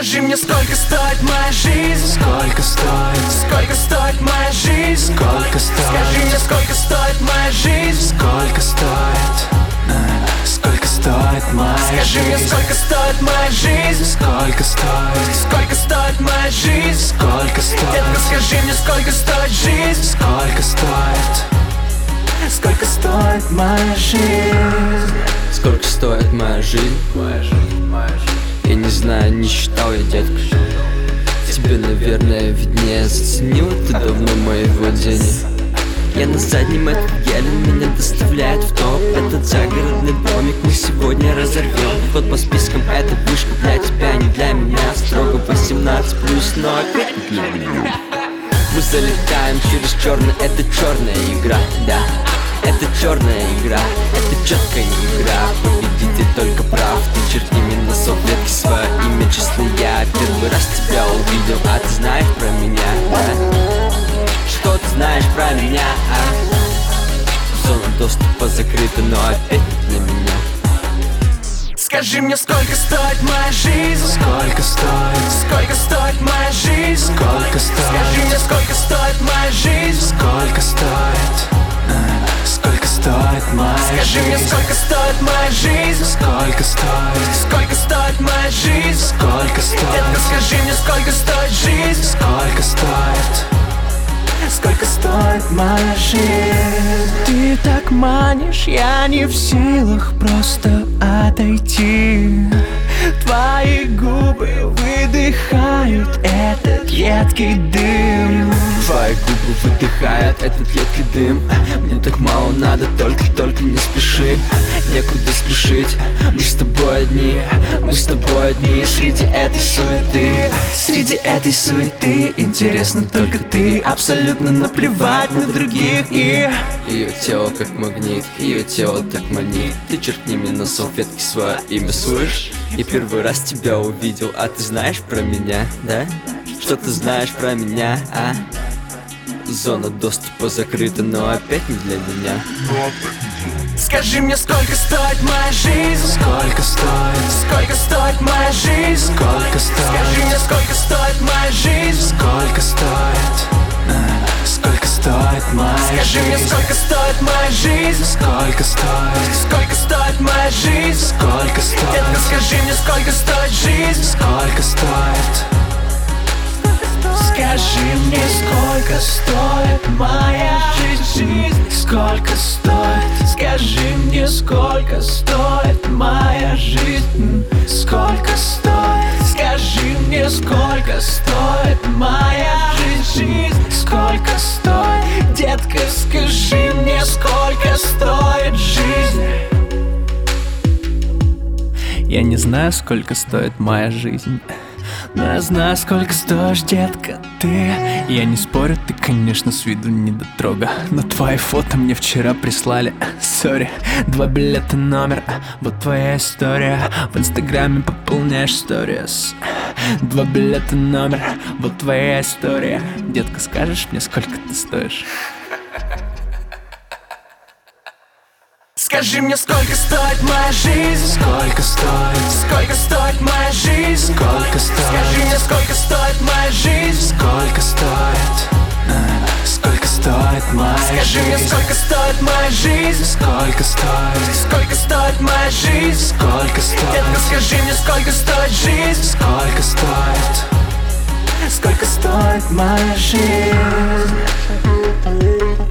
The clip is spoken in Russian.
Скажи мне, сколько стоит моя жизнь? Сколько стоит? Сколько стоит моя жизнь? Сколько стоит? Скажи мне, сколько стоит моя жизнь? Сколько стоит? Сколько стоит моя Скажи мне, жизнь? сколько стоит моя жизнь? Сколько стоит? Сколько стоит моя жизнь? Сколько стоит? Детка, скажи мне, сколько стоит жизнь? Сколько стоит? Сколько стоит моя жизнь? Сколько стоит моя жизнь? Я не знаю, не считал я, детка. Тебе, наверное, виднее. Заценила ты давно мои владения. Я на заднем этом еле, меня доставляет в топ. Этот загородный домик мы сегодня разорвем. Вот по спискам эта вышка для тебя, не для меня. Строго 18+, но опять не для меня. Мы залетаем через черный, это черная игра, да. Это черная игра, это четкая игра. Победитель только прав, ты черкни мне на салфетке свое имя. Честно, я первый раз тебя увидел, а ты знаешь про меня, да? Что ты знаешь про меня, а? Зона доступа закрыта, но опять не для меня. Скажи мне, сколько стоит моя жизнь? Сколько стоит? Сколько стоит моя жизнь? Сколько стоит? Скажи мне, сколько стоит моя жизнь? Сколько стоит? Сколько стоит моя Скажи мне, жизнь? сколько стоит моя жизнь? Сколько стоит? Сколько стоит моя жизнь? Сколько Детка, стоит? скажи мне, сколько стоит жизнь? Сколько стоит? Сколько стоит моя жизнь? Ты так манишь, я не в силах просто отойти. Твои губы выдыхают этот едкий дым. Твои губы выдыхают этот едкий дым. Мне так мало надо, только не спеши. Некуда спешить, мы с тобой одни. Мы с тобой одни среди этой суеты. Среди этой суеты интересно только ты. Абсолютно наплевать на других. И ее тело как магнит, ее тело так манит. Ты черкни мне на салфетке свое имя, слышь? Я первый раз тебя увидел, а ты знаешь про меня, да? Что ты знаешь про меня, а? Зона доступа закрыта, но опять не для меня. Скажи мне, сколько стоит моя жизнь? сколько стоит? Сколько стоит моя жизнь? Сколько Скажи стоит? мне, сколько стоит моя жизнь? Сколько стоит? Сколько стоит моя Скажи мне, жизнь? сколько стоит моя жизнь? Сколько стоит? Сколько стоит моя жизнь? Сколько Детка, стоит? скажи мне, сколько стоит жизнь? Сколько стоит? Скажи мне, сколько стоит моя жизнь? Сколько стоит? Скажи мне, сколько стоит моя жизнь? Сколько стоит? Скажи мне, сколько стоит моя жизнь? Сколько стоит? Детка, скажи мне, сколько стоит жизнь? Я не знаю, сколько стоит моя жизнь, но я знаю, сколько стоишь, детка, ты. Я не спорю, ты, конечно, с виду недотрога, но твои фото мне вчера прислали. Сори, 2 билета номер, вот твоя история. В инстаграме пополняешь сторис. 2 билета номер, вот твоя история. Детка, скажешь мне, сколько ты стоишь? Скажи мне, сколько стоит моя жизнь? Сколько стоит? Сколько стоит моя жизнь? Сколько стоит? Скажи мне, сколько стоит моя жизнь? Сколько стоит? Сколько стоит моя Скажи мне, жизнь? сколько стоит моя жизнь? Сколько стоит? Сколько стоит моя жизнь? Сколько стоит? Детка, скажи мне, сколько стоит жизнь? Сколько стоит? Сколько стоит моя жизнь?